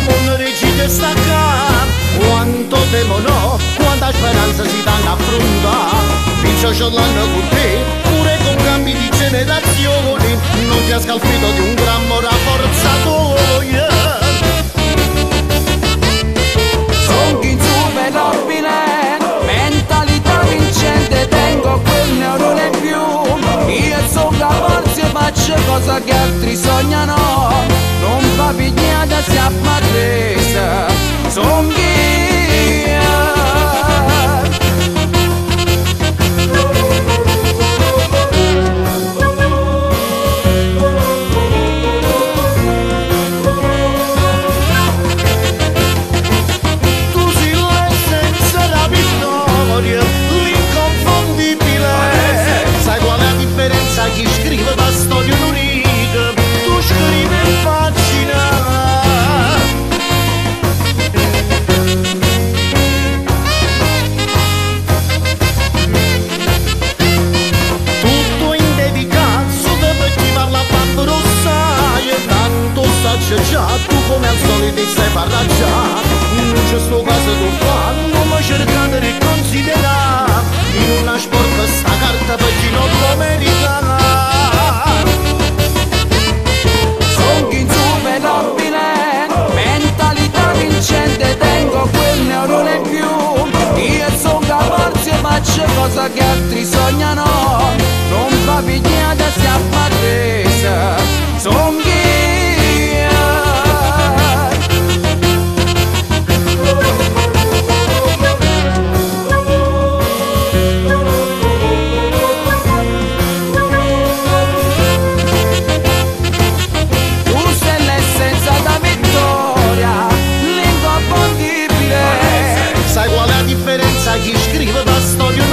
un regime stacca, quanto temono, quanta speranza si danno a affrontare. Pincio ce l'hanno con te, pure con cambi di generazioni, non ti ha scalfito di un grammo rafforzatoio. Sono insuperabile, mentalità vincente, tengo quel neurone in più. Io sono capace e faccio cose che altri sognano, non fa pigliata siamo a resa, son io. Tu sei l'essenza della vittoria, l'inconfondibile. Sai qual è la differenza? Chi scrive la storia unita, tu scrivi in pagina. Tutto in dedicato per chi parla bamba rossa, e tanto sta già, tu come al solito stai parlando già. In questo caso tu fa, non mi cercate di considerare in una sporca sta carta per chi non lo merita. Sono insuperabile, mentalità vincente, tengo quel neurone in più. Io sono capace e faccio cose che altri sognano, non fa pigliata siamo a resa, son io. Tu sei l'essenza da vittoria, l'inconfondibile. Sai qual è la differenza? Chi scrive la storia